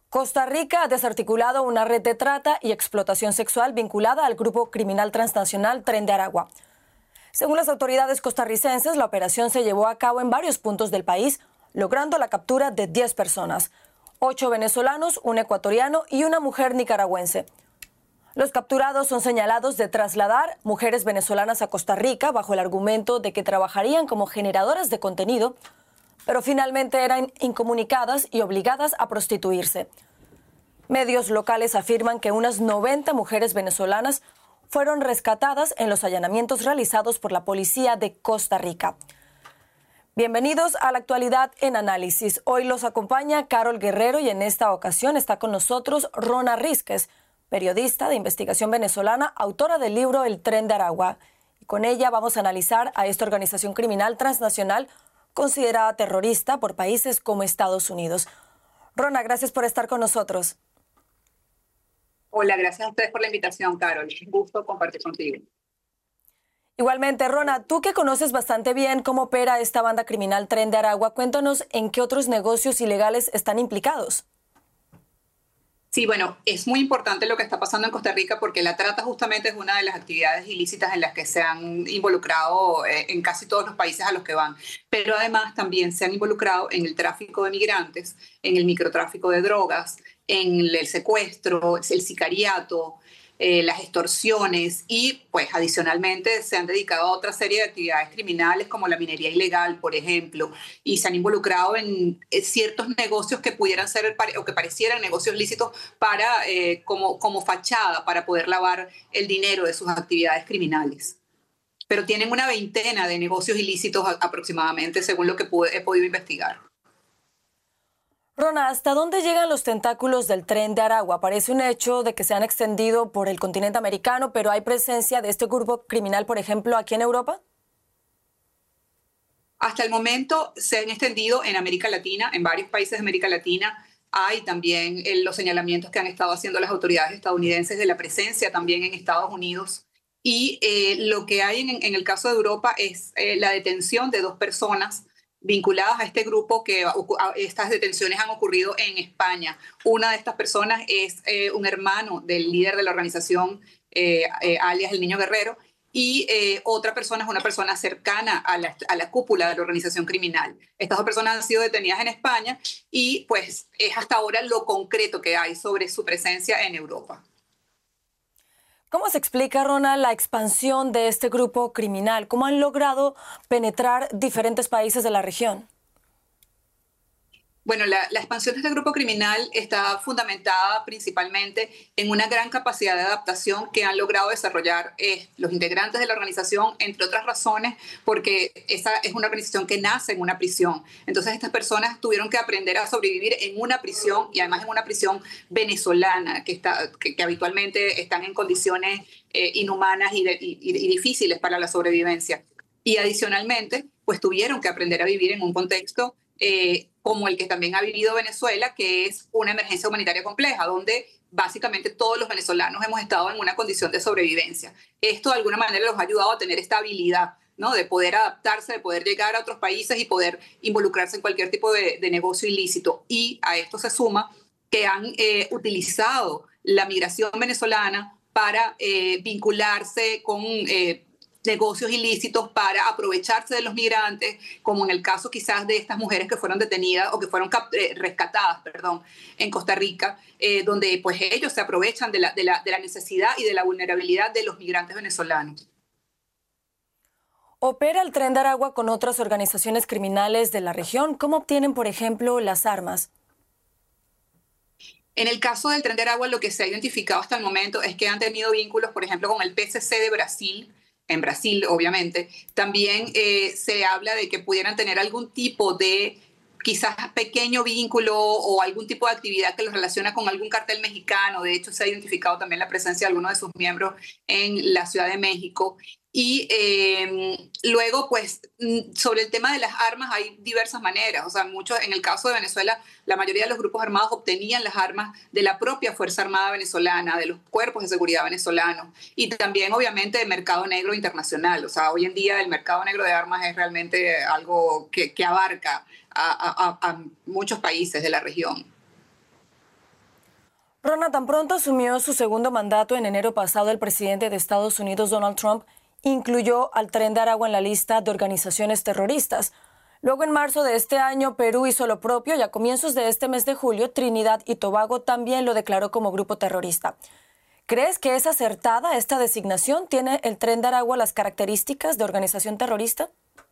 Costa Rica ha desarticulado una red de trata y explotación sexual vinculada al grupo criminal transnacional Tren de Aragua. Según las autoridades costarricenses, la operación se llevó a cabo en varios puntos del país, logrando la captura de 10 personas, 8 venezolanos, un ecuatoriano y una mujer nicaragüense. Los capturados son señalados de trasladar mujeres venezolanas a Costa Rica bajo el argumento de que trabajarían como generadoras de contenido, pero finalmente eran incomunicadas y obligadas a prostituirse. Medios locales afirman que unas 90 mujeres venezolanas fueron rescatadas en los allanamientos realizados por la policía de Costa Rica. Bienvenidos a la actualidad en análisis. Hoy los acompaña Carol Guerrero y en esta ocasión está con nosotros Rona Rísquez, periodista de investigación venezolana, autora del libro El Tren de Aragua. Y con ella vamos a analizar a esta organización criminal transnacional considerada terrorista por países como Estados Unidos. Rona, gracias por estar con nosotros. Hola, gracias a ustedes por la invitación, Carol. Un gusto compartir contigo. Igualmente, Rona, tú que conoces bastante bien cómo opera esta banda criminal Tren de Aragua, cuéntanos en qué otros negocios ilegales están implicados. Sí, bueno, es muy importante lo que está pasando en Costa Rica porque la trata justamente es una de las actividades ilícitas en las que se han involucrado en casi todos los países a los que van. Pero además también se han involucrado en el tráfico de migrantes, en el microtráfico de drogas, en el secuestro, el sicariato, las extorsiones y pues adicionalmente se han dedicado a otra serie de actividades criminales como la minería ilegal, por ejemplo, y se han involucrado en ciertos negocios que pudieran ser o que parecieran negocios lícitos para, como fachada para poder lavar el dinero de sus actividades criminales. Pero tienen una veintena de negocios ilícitos aproximadamente, según lo que he podido investigar. Rona, ¿hasta dónde llegan los tentáculos del Tren de Aragua? Parece un hecho de que se han extendido por el continente americano, pero ¿hay presencia de este grupo criminal, por ejemplo, aquí en Europa? Hasta el momento se han extendido en América Latina, en varios países de América Latina. Hay también los señalamientos que han estado haciendo las autoridades estadounidenses de la presencia también en Estados Unidos. Y lo que hay en el caso de Europa es la detención de 2 personas vinculadas a este grupo, que estas detenciones han ocurrido en España. Una de estas personas es un hermano del líder de la organización, alias el Niño Guerrero, y otra persona es una persona cercana a la cúpula de la organización criminal. Estas 2 personas han sido detenidas en España y pues es hasta ahora lo concreto que hay sobre su presencia en Europa. ¿Cómo se explica, Rona, la expansión de este grupo criminal? ¿Cómo han logrado penetrar diferentes países de la región? Bueno, la expansión de este grupo criminal está fundamentada principalmente en una gran capacidad de adaptación que han logrado desarrollar los integrantes de la organización, entre otras razones, porque esa es una organización que nace en una prisión. Entonces estas personas tuvieron que aprender a sobrevivir en una prisión y además en una prisión venezolana que habitualmente están en condiciones inhumanas y difíciles para la sobrevivencia. Y adicionalmente, pues tuvieron que aprender a vivir en un contexto como el que también ha vivido Venezuela, que es una emergencia humanitaria compleja, donde básicamente todos los venezolanos hemos estado en una condición de sobrevivencia. Esto de alguna manera los ha ayudado a tener esta habilidad, ¿no?, de poder adaptarse, de poder llegar a otros países y poder involucrarse en cualquier tipo de negocio ilícito. Y a esto se suma que han utilizado la migración venezolana para vincularse con negocios ilícitos, para aprovecharse de los migrantes, como en el caso quizás de estas mujeres que fueron detenidas o que fueron rescatadas, en Costa Rica, donde pues ellos se aprovechan de la necesidad y de la vulnerabilidad de los migrantes venezolanos. ¿Opera el Tren de Aragua con otras organizaciones criminales de la región? ¿Cómo obtienen, por ejemplo, las armas? En el caso del Tren de Aragua, lo que se ha identificado hasta el momento es que han tenido vínculos, por ejemplo, con el PCC de Brasil, en Brasil, obviamente. También se habla de que pudieran tener algún tipo de quizás pequeño vínculo o algún tipo de actividad que los relaciona con algún cartel mexicano. De hecho, se ha identificado también la presencia de algunos de sus miembros en la Ciudad de México. Y luego, pues, sobre el tema de las armas hay diversas maneras. O sea, en el caso de Venezuela, la mayoría de los grupos armados obtenían las armas de la propia Fuerza Armada venezolana, de los cuerpos de seguridad venezolanos y también, obviamente, del mercado negro internacional. O sea, hoy en día el mercado negro de armas es realmente algo que abarca a muchos países de la región. Rona, tan pronto asumió su segundo mandato en enero pasado, el presidente de Estados Unidos, Donald Trump, incluyó al Tren de Aragua en la lista de organizaciones terroristas. Luego, en marzo de este año, Perú hizo lo propio y a comienzos de este mes de julio, Trinidad y Tobago también lo declaró como grupo terrorista. ¿Crees que es acertada esta designación? ¿Tiene el Tren de Aragua las características de organización terrorista?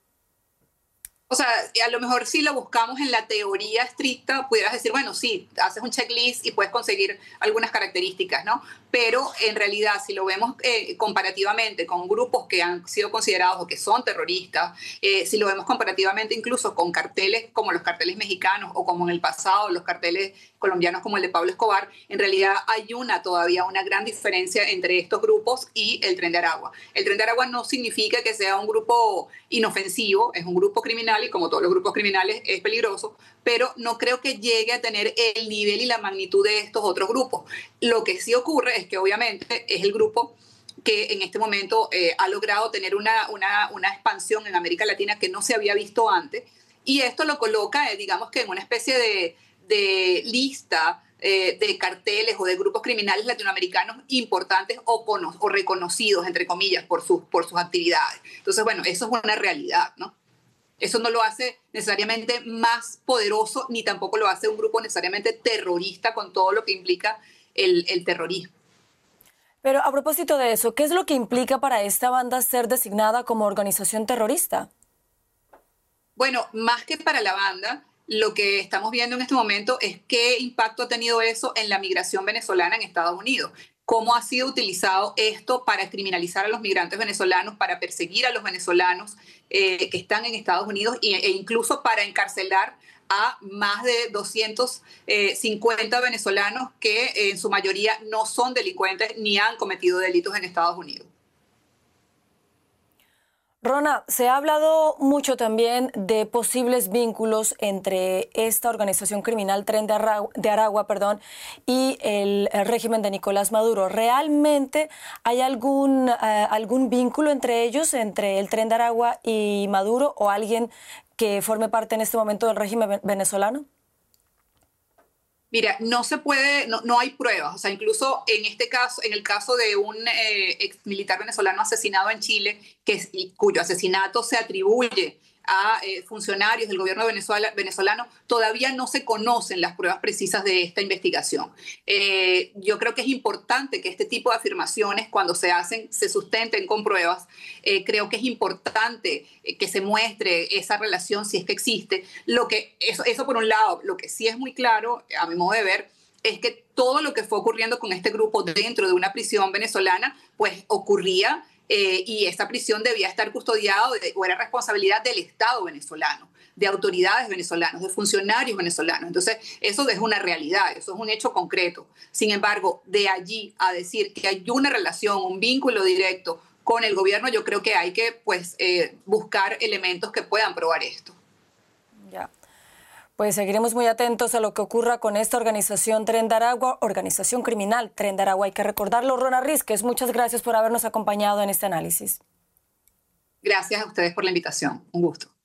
O sea, a lo mejor si lo buscamos en la teoría estricta, pudieras decir, bueno, sí, haces un checklist y puedes conseguir algunas características, ¿no? Pero en realidad, si lo vemos comparativamente con grupos que han sido considerados o que son terroristas, si lo vemos comparativamente incluso con carteles como los carteles mexicanos o como en el pasado los carteles colombianos como el de Pablo Escobar, en realidad hay todavía una gran diferencia entre estos grupos y el Tren de Aragua. El Tren de Aragua no significa que sea un grupo inofensivo, es un grupo criminal y como todos los grupos criminales es peligroso, pero no creo que llegue a tener el nivel y la magnitud de estos otros grupos. Lo que sí ocurre es que obviamente es el grupo que en este momento ha logrado tener una expansión en América Latina que no se había visto antes, y esto lo coloca, digamos que en una especie de lista de carteles o de grupos criminales latinoamericanos importantes o reconocidos, entre comillas, por sus actividades. Entonces, bueno, eso es una realidad, ¿no? Eso no lo hace necesariamente más poderoso, ni tampoco lo hace un grupo necesariamente terrorista con todo lo que implica el terrorismo. Pero a propósito de eso, ¿qué es lo que implica para esta banda ser designada como organización terrorista? Bueno, más que para la banda, lo que estamos viendo en este momento es qué impacto ha tenido eso en la migración venezolana en Estados Unidos. Cómo ha sido utilizado esto para criminalizar a los migrantes venezolanos, para perseguir a los venezolanos que están en Estados Unidos e incluso para encarcelar a más de 250 venezolanos que en su mayoría no son delincuentes ni han cometido delitos en Estados Unidos. Rona, se ha hablado mucho también de posibles vínculos entre esta organización criminal Tren de Aragua, y el régimen de Nicolás Maduro. ¿Realmente hay algún vínculo entre ellos, entre el Tren de Aragua y Maduro, o alguien que forme parte en este momento del régimen venezolano? Mira, no se puede, no hay pruebas. O sea, incluso en este caso, en el caso de un ex militar venezolano asesinado en Chile, cuyo asesinato se atribuye a funcionarios del gobierno venezolano, todavía no se conocen las pruebas precisas de esta investigación. Yo creo que es importante que este tipo de afirmaciones, cuando se hacen, se sustenten con pruebas. Creo que es importante que se muestre esa relación si es que existe. Eso por un lado. Lo que sí es muy claro, a mi modo de ver, es que todo lo que fue ocurriendo con este grupo dentro de una prisión venezolana, pues ocurría y esa prisión debía estar custodiada o era responsabilidad del Estado venezolano, de autoridades venezolanas, de funcionarios venezolanos. Entonces, eso es una realidad, eso es un hecho concreto. Sin embargo, de allí a decir que hay una relación, un vínculo directo con el gobierno, yo creo que hay que buscar elementos que puedan probar esto. Ya. Pues seguiremos muy atentos a lo que ocurra con esta organización Tren de Aragua, organización criminal Tren de Aragua. Hay que recordarlo. Rona Rísquez, muchas gracias por habernos acompañado en este análisis. Gracias a ustedes por la invitación. Un gusto.